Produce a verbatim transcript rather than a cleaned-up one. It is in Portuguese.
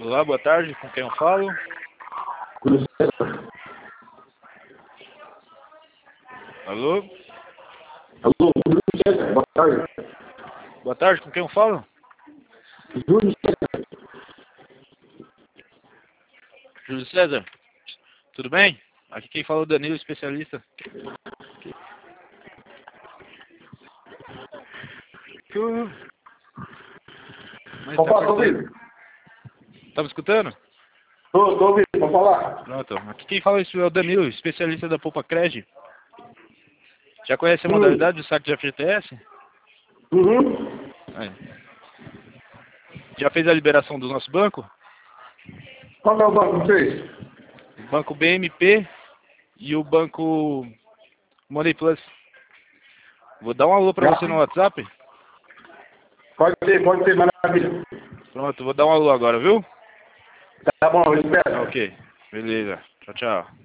Olá, boa tarde, com quem eu falo? Júlio César. Alô? Alô, Júlio César, boa tarde. Boa tarde, com quem eu falo? Júlio César. Júlio César, tudo bem? Aqui quem fala é o Danilo, especialista. Tudo. Mas Pode tá falar, tô cortando. ouvindo. Tá me escutando? Tô, tô ouvindo, pode falar. Pronto, aqui quem fala isso é o Danilo, especialista da Poupa Cred. Já conhece a Hum. modalidade do saque de F G T S? Uhum. É. Já fez a liberação do nosso banco? Qual é o banco que fez? O banco B M P e o banco Money Plus. Vou dar um alô pra Já? você no WhatsApp. Pode ser, pode ser, maravilha. Pronto, vou dar um alô agora, viu? Tá bom, eu espero. Ok, beleza. Tchau, tchau.